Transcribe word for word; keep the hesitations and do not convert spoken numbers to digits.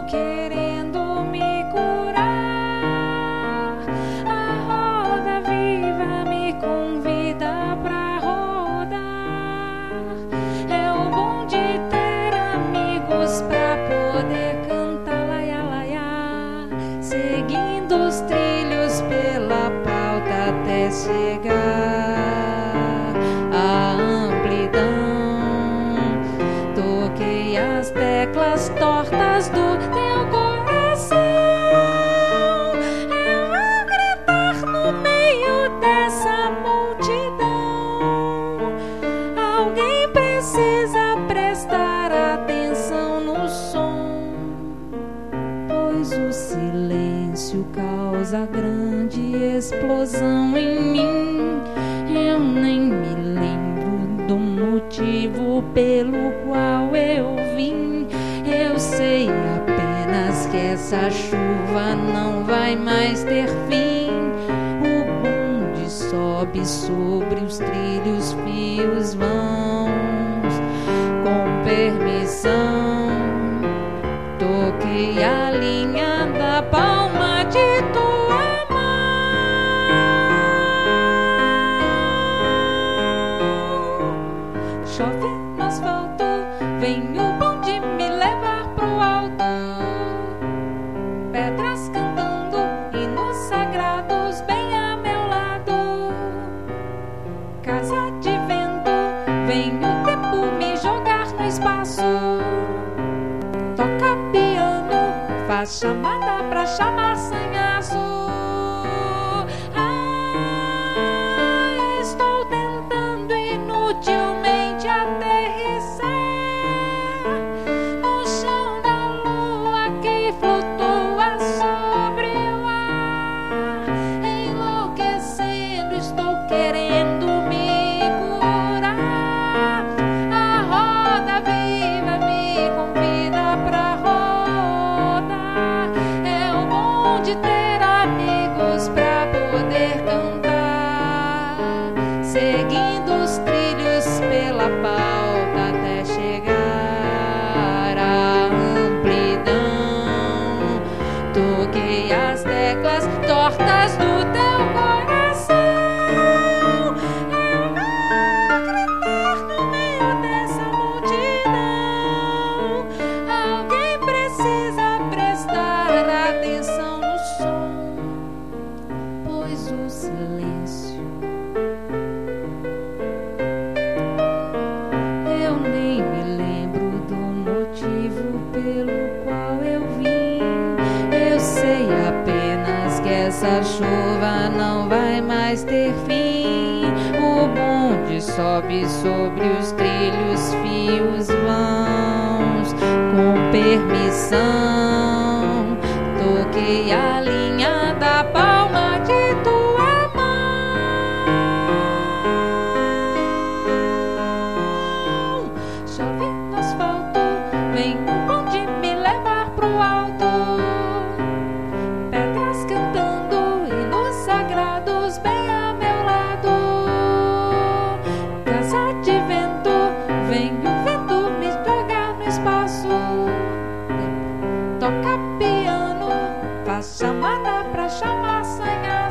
querendo me curar. A roda viva me convida pra rodar. É o bom de ter amigos pra poder cantar laia laia, seguindo os trilhos pela pauta até chegar à amplidão. Toquei as teclas tortas do teu coração. Eu vou gritar no meio dessa multidão. Alguém precisa prestar atenção no som, pois o silêncio causa grande explosão em mim. Eu nem me lembro do motivo pelo qual eu vim. Eu sei apenas que essa chuva não vai mais ter fim. O bonde sobe sobre os trilhos, fios vãos. Com permissão, toquei a linha da palma de tua mão. Chove no asfalto, vem o bonde me levar pro alto. Pedras cantando, hinos sagrados bem a meu lado. Casa de vento, vem o tempo me jogar no espaço. Toca piano, faz chamada pra chamar sanhaço. Ah, estou tentando inutilmente aterrissar no chão da lua que flutua sobre o ar. Enlouquecendo, estou querendo me curar. A roda viva me convida pra rodar. É o bom de ter amigos pra poder cantar, seguindo os trilhos pela pauta até chegar à amplidão. Toquei as teclas tortas do teu coração. Eu vou gritar no meio dessa multidão. Alguém precisa prestar atenção no som, pois o silêncio, eu nem me lembro do motivo pelo qual eu vim. Eu sei apenas que essa chuva não vai mais ter fim. O bonde sobe sobre os trilhos, fios vãos. Com permissão, toquei a linha da palma de tua mão. Chove no asfalto, vem o bonde me levar pro alto. Pedras cantando, hinos sagrados bem a meu lado. Casa de vento, vem o vento me jogar no espaço. Toca piano, faz chamada pra chamar sanhaço.